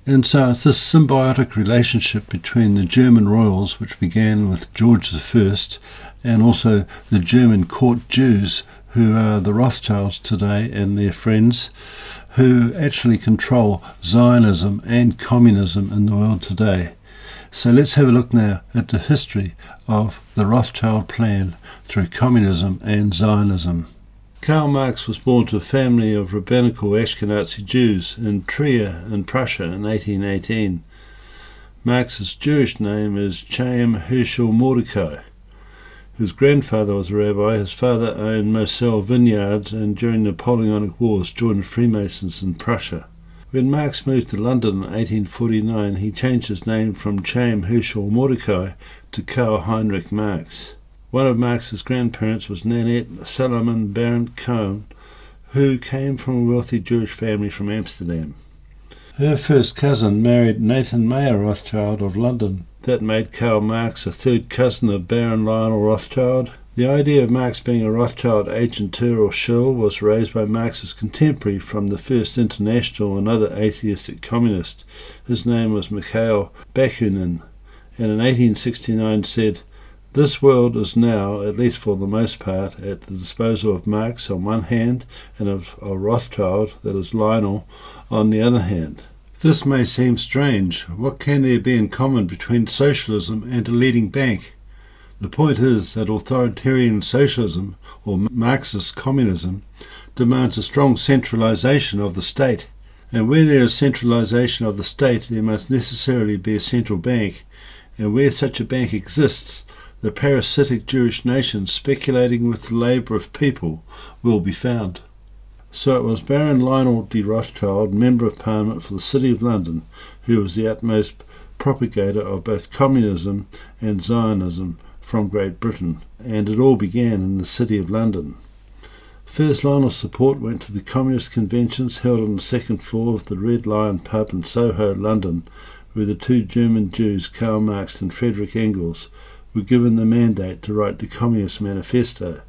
And so it's this symbiotic relationship between the German royals, which began with George I, and also the German court Jews, who are the Rothschilds today and their friends, who actually control Zionism and communism in the world today. So let's have a look now at the history of the Rothschild plan through communism and Zionism. Karl Marx was born to a family of rabbinical Ashkenazi Jews in Trier in Prussia in 1818. Marx's Jewish name is Chaim Herschel Mordecai. His grandfather was a rabbi, his father owned Moselle vineyards, and during the Napoleonic Wars joined the Freemasons in Prussia. When Marx moved to London in 1849, he changed his name from Chaim Herschel Mordecai to Karl Heinrich Marx. One of Marx's grandparents was Nanette Salomon Baron Cohen, who came from a wealthy Jewish family from Amsterdam. Her first cousin married Nathan Mayer Rothschild of London. That made Karl Marx a third cousin of Baron Lionel Rothschild. The idea of Marx being a Rothschild agenteur or shill was raised by Marx's contemporary from the First International and other atheistic communist. His name was Mikhail Bakunin, and in 1869 said, "This world is now, at least for the most part, at the disposal of Marx on one hand and of Rothschild, that is Lionel, on the other hand." This may seem strange. What can there be in common between socialism and a leading bank? The point is that authoritarian socialism, or Marxist communism, demands a strong centralization of the state. And where there is centralization of the state, there must necessarily be a central bank. And where such a bank exists, the parasitic Jewish nation speculating with the labour of people will be found. So it was Baron Lionel de Rothschild, Member of Parliament for the City of London, who was the utmost propagator of both communism and Zionism from Great Britain, and it all began in the City of London. First, Lionel's support went to the communist conventions held on the second floor of the Red Lion pub in Soho, London, where the two German Jews, Karl Marx and Friedrich Engels, were given the mandate to write the Communist Manifesto.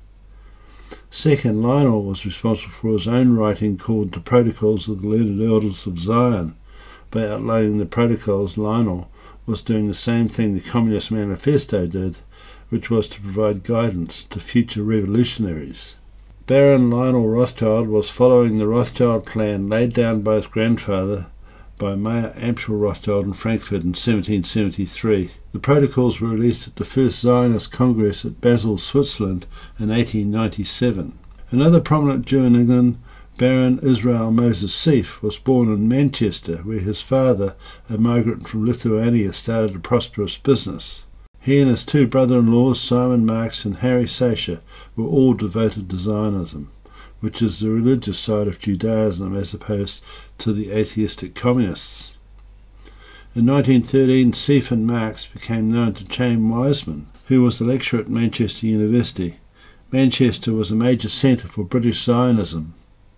Second, Lionel was responsible for his own writing called The Protocols of the Learned Elders of Zion. By outlining the protocols, Lionel was doing the same thing the Communist Manifesto did, which was to provide guidance to future revolutionaries. Baron Lionel Rothschild was following the Rothschild plan laid down by his grandfather, by Mayer Amschel Rothschild in Frankfurt in 1773. The protocols were released at the First Zionist Congress at Basel, Switzerland in 1897. Another prominent Jew in England, Baron Israel Moses Seif, was born in Manchester, where his father, a migrant from Lithuania, started a prosperous business. He and his two brother-in-laws, Simon Marx and Harry Sacher, were all devoted to Zionism, which is the religious side of Judaism as opposed to the atheistic communists. In 1913, Seif and Marx became known to Chaim Weizmann, who was a lecturer at Manchester University. Manchester was a major centre for British Zionism.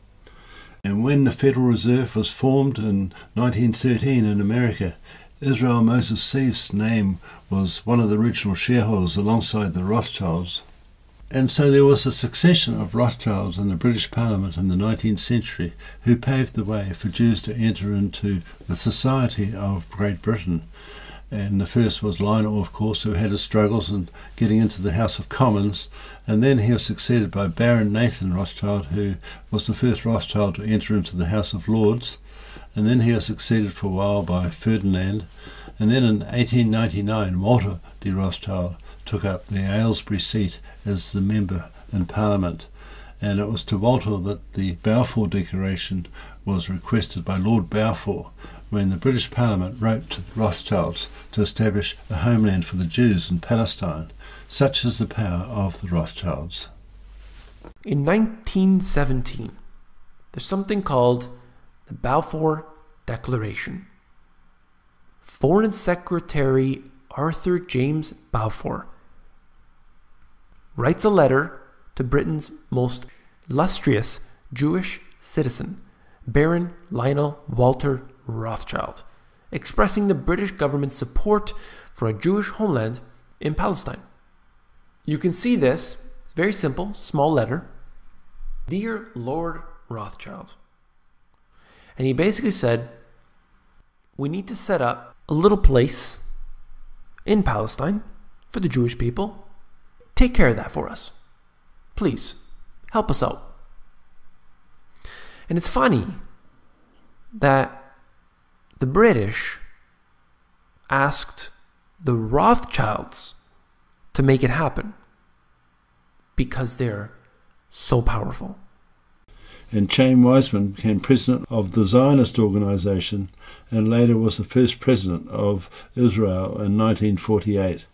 And when the Federal Reserve was formed in 1913 in America, Israel Moses Seif's name was one of the original shareholders alongside the Rothschilds. And so there was a succession of Rothschilds in the British Parliament in the 19th century who paved the way for Jews to enter into the society of Great Britain. And the first was Lionel, of course, who had his struggles in getting into the House of Commons. And then he was succeeded by Baron Nathan Rothschild, who was the first Rothschild to enter into the House of Lords. And then he was succeeded for a while by Ferdinand. And then in 1899, Walter de Rothschild took up the Aylesbury seat as the member in Parliament. And it was to Walter that the Balfour Declaration was requested by Lord Balfour when the British Parliament wrote to the Rothschilds to establish a homeland for the Jews in Palestine. Such is the power of the Rothschilds. In 1917, there's something called the Balfour Declaration. Foreign Secretary Arthur James Balfour writes a letter to Britain's most illustrious Jewish citizen, Baron Lionel Walter Rothschild, expressing the British government's support for a Jewish homeland in Palestine. You can see this, it's very simple, small letter. Dear Lord Rothschild. And he basically said, we need to set up a little place in Palestine for the Jewish people. Take care of that for us. Please, help us out. And it's funny that the British asked the Rothschilds to make it happen because they're so powerful. And Chaim Weizmann became president of the Zionist organization and later was the first president of Israel in 1948.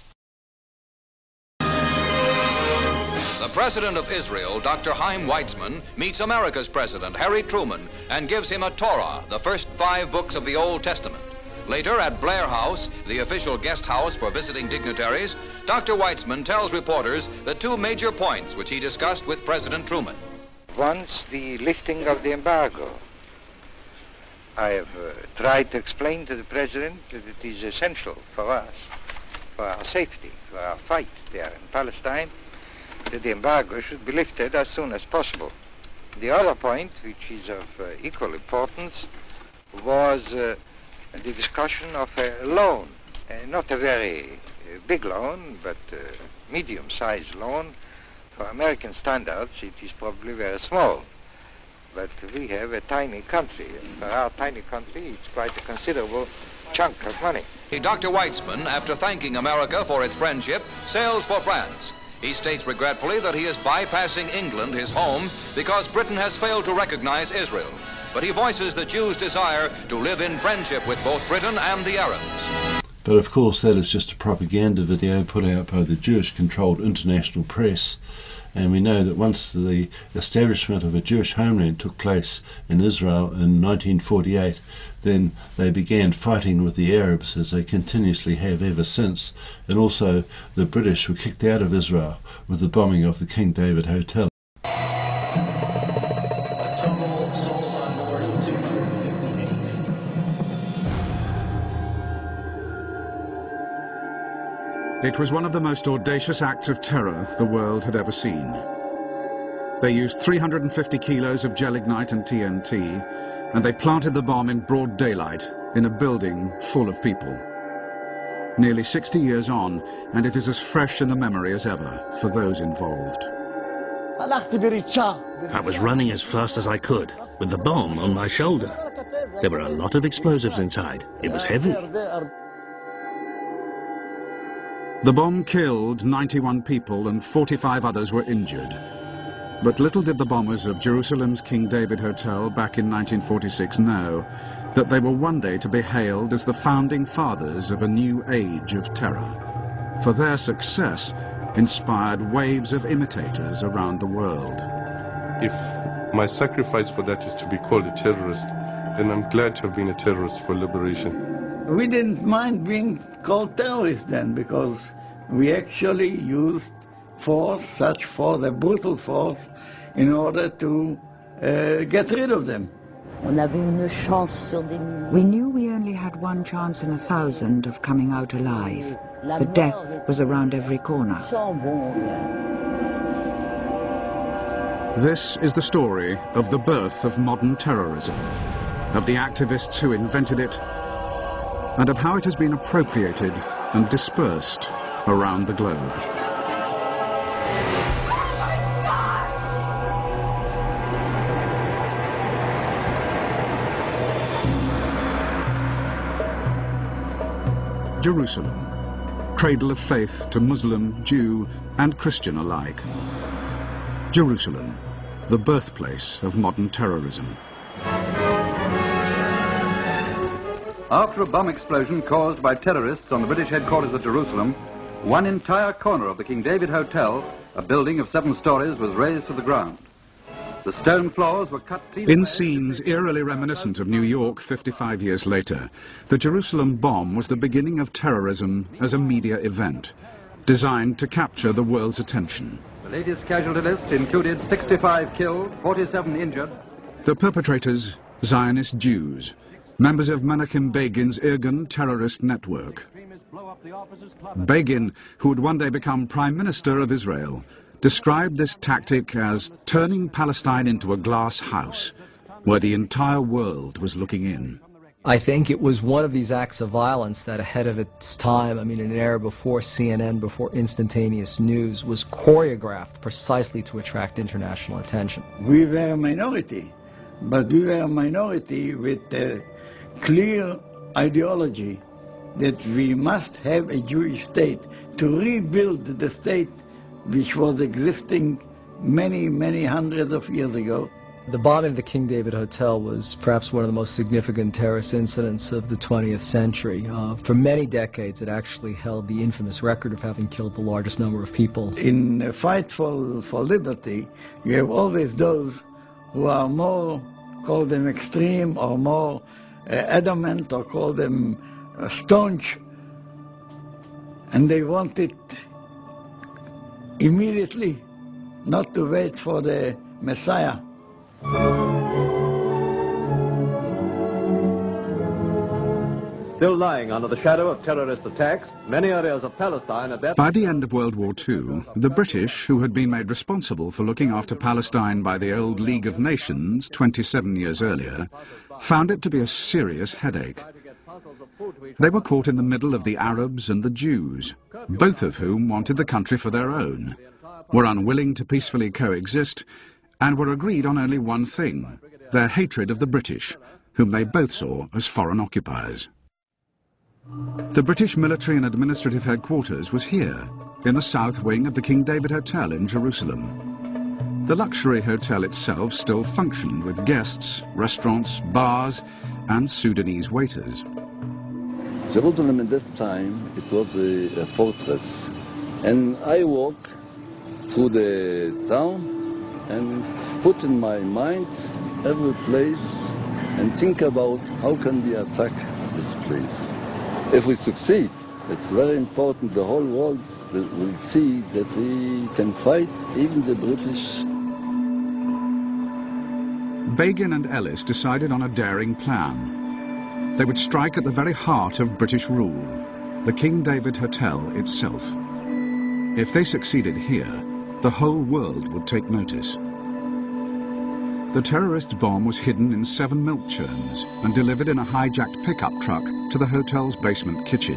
The president of Israel, Dr. Chaim Weizmann, meets America's president, Harry Truman, and gives him a Torah, the first 5 books of the Old Testament. Later, at Blair House, the official guest house for visiting dignitaries, Dr. Weizmann tells reporters the 2 major points which he discussed with President Truman. Once the lifting of the embargo. I have tried to explain to the President that it is essential for us, for our safety, for our fight there in Palestine, that the embargo should be lifted as soon as possible. The other point, which is of equal importance, was the discussion of a loan, not a very big loan, but a medium-sized loan. For American standards, it is probably very small, but we have a tiny country, and for our tiny country, it's quite a considerable chunk of money. Dr. Weizmann, after thanking America for its friendship, sails for France. He states regretfully that he is bypassing England, his home, because Britain has failed to recognize Israel. But he voices the Jews' desire to live in friendship with both Britain and the Arabs. But of course that is just a propaganda video put out by the Jewish-controlled international press. And we know that once the establishment of a Jewish homeland took place in Israel in 1948, then they began fighting with the Arabs, as they continuously have ever since. And also the British were kicked out of Israel with the bombing of the King David Hotel. It was one of the most audacious acts of terror the world had ever seen. They used 350 kilos of gelignite and TNT, and they planted the bomb in broad daylight in a building full of people. Nearly 60 years on, and it is as fresh in the memory as ever for those involved. I was running as fast as I could, with the bomb on my shoulder. There were a lot of explosives inside. It was heavy. The bomb killed 91 people and 45 others were injured. But little did the bombers of Jerusalem's King David Hotel back in 1946 know that they were one day to be hailed as the founding fathers of a new age of terror. For their success inspired waves of imitators around the world. If my sacrifice for that is to be called a terrorist, then I'm glad to have been a terrorist for liberation. We didn't mind being called terrorists then, because we actually used force, such force, a brutal force, in order to get rid of them. We knew we only had one chance in 1,000 of coming out alive. The death was around every corner. This is the story of the birth of modern terrorism, of the activists who invented it, and of how it has been appropriated and dispersed around the globe. Jerusalem, cradle of faith to Muslim, Jew, and Christian alike. Jerusalem, the birthplace of modern terrorism. After a bomb explosion caused by terrorists on the British headquarters at Jerusalem, one entire corner of the King David Hotel, a building of 7 stories, was razed to the ground. The stone floors were cut clean. In scenes eerily reminiscent of New York 55 years later, the Jerusalem bomb was the beginning of terrorism as a media event, designed to capture the world's attention. The latest casualty list included 65 killed, 47 injured. The perpetrators, Zionist Jews, members of Menachem Begin's Irgun terrorist network. Begin, who would one day become Prime Minister of Israel, described this tactic as turning Palestine into a glass house, where the entire world was looking in. I think it was one of these acts of violence that, ahead of its time, I mean, in an era before CNN, before instantaneous news, was choreographed precisely to attract international attention. We were a minority, but we were a minority with a clear ideology that we must have a Jewish state to rebuild the state which was existing many, many hundreds of years ago. The bombing of the King David Hotel was perhaps one of the most significant terrorist incidents of the 20th century. For many decades, it actually held the infamous record of having killed the largest number of people. In a fight for liberty, you have always those who are more, call them extreme, or more adamant, or call them staunch, and they want it immediately, not to wait for the Messiah. Still lying under the shadow of terrorist attacks, many areas of Palestine at that... By the end of World War II, the British, who had been made responsible for looking after Palestine by the old League of Nations 27 years earlier, found it to be a serious headache. They were caught in the middle of the Arabs and the Jews, both of whom wanted the country for their own, were unwilling to peacefully coexist, and were agreed on only one thing: their hatred of the British, whom they both saw as foreign occupiers. The British military and administrative headquarters was here, in the south wing of the King David Hotel in Jerusalem. The luxury hotel itself still functioned with guests, restaurants, bars, and Sudanese waiters. Jerusalem at that time, it was a fortress, and I walk through the town and put in my mind every place and think about how can we attack this place. If we succeed, it's very important the whole world will see that we can fight even the British. Begin and Ellis decided on a daring plan. They would strike at the very heart of British rule, the King David Hotel itself. If they succeeded here, the whole world would take notice. The terrorist bomb was hidden in 7 milk churns and delivered in a hijacked pickup truck to the hotel's basement kitchen.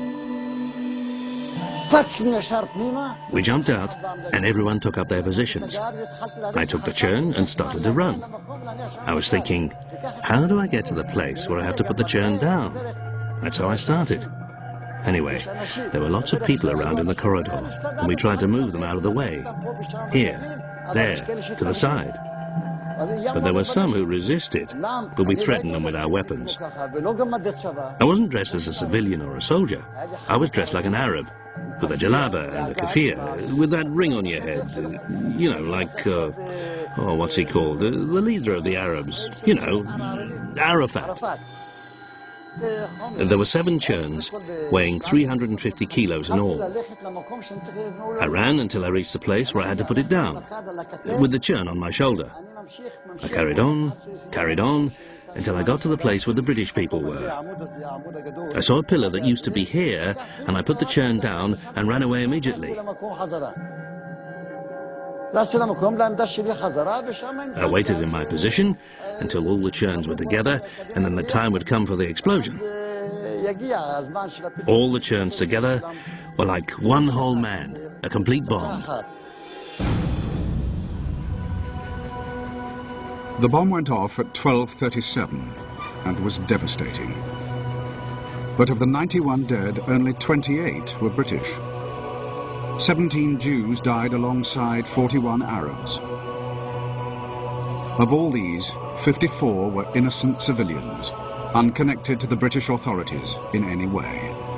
We jumped out and everyone took up their positions. I took the churn and started to run. I was thinking, how do I get to the place where I have to put the churn down? That's how I started. Anyway, there were lots of people around in the corridor, and we tried to move them out of the way. Here, there, to the side. But there were some who resisted, but we threatened them with our weapons. I wasn't dressed as a civilian or a soldier. I was dressed like an Arab, with a jalaba and a keffiyeh, with that ring on your head. You know, like, oh, what's he called? The leader of the Arabs. You know, Arafat. There were 7 churns, weighing 350 kilos in all. I ran until I reached the place where I had to put it down, with the churn on my shoulder. I carried on, until I got to the place where the British people were. I saw a pillar that used to be here, and I put the churn down and ran away immediately. I waited in my position until all the churns were together, and then the time would come for the explosion. All the churns together were like one whole man, a complete bomb. The bomb went off at 12:37 and was devastating. But of the 91 dead, only 28 were British. 17 Jews died alongside 41 Arabs. Of all these, 54 were innocent civilians, unconnected to the British authorities in any way.